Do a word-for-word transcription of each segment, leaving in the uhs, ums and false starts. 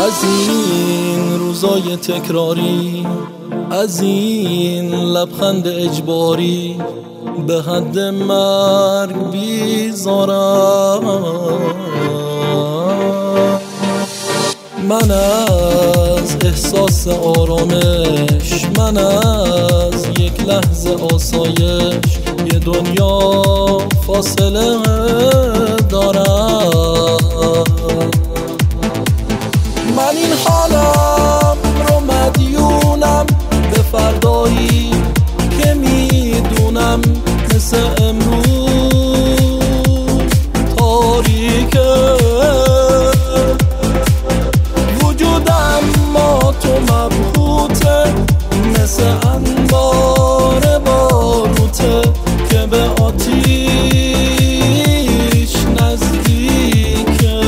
از این روزای تکراری، از این لبخند اجباری، به حد مرگ بیزارم. من از احساس آرامش، من از یک لحظه آسایش، یه دنیا فاصله دارم. من این حالم رو مدیونم به فردایی که میدونم مثل امروز تاریکه وجودم، ما تو مبهوته مثل انبار باروته که به آتیش نزدیکه.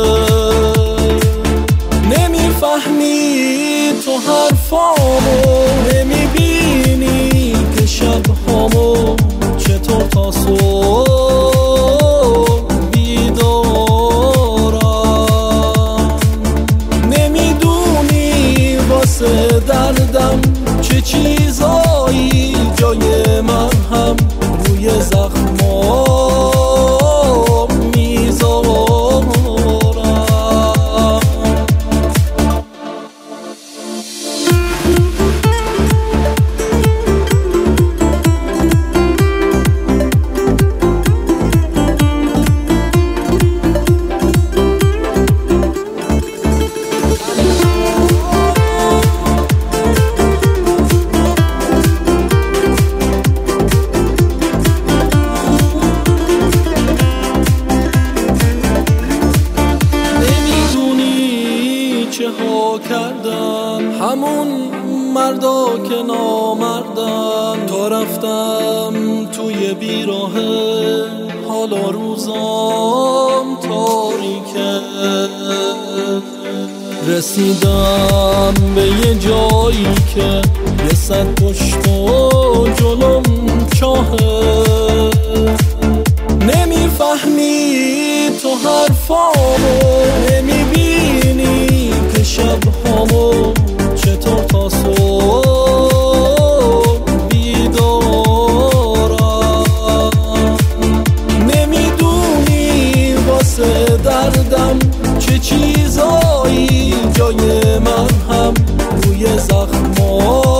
نمیفهمی تو حرفامو، نمیبینی که شبهامو چطور تا صبح بیدارم. نمیدونی واسه دردم چه چیزایی جای من هم روی زخمام میذارم. چه ها کردم همون مردا که نامردن، تا رفتم توی بیراهه، حالا روزام تاریکه. رسیدم به یه جایی که یه صد پشت و جلوم چاهه. نمیفهمی تو حرفامو، نمیبینی که شبهامو چطور تا صبح بیدارم. نمیدونی واسه دردم چه چیزایی جای من هم روی زخمام